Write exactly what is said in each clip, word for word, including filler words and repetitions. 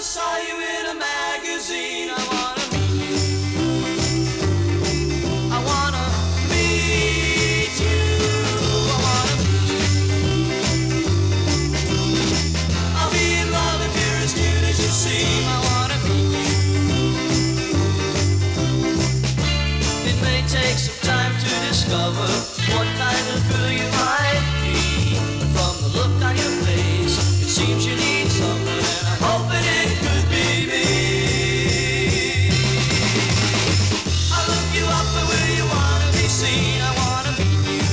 saw you in a magazine. I wanna meet you. I wanna meet you. I wanna meet you. I'll be in love if you're as cute as you seem. I wanna meet you. It may take some time to discover what kind of girl you might be, but from the look on your face, it seems you need someone, and I'm hoping it could be me. I'll look you up, but where you wanna be seen, I wanna meet you.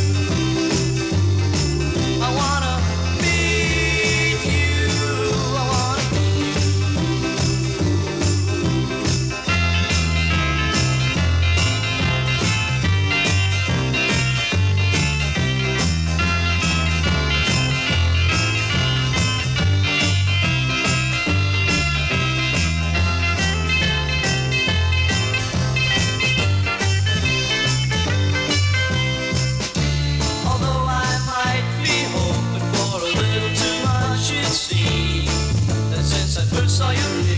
I wanna meet you. I wanna meet you. Although I might be hoping for a little too much, it seems that since I first saw your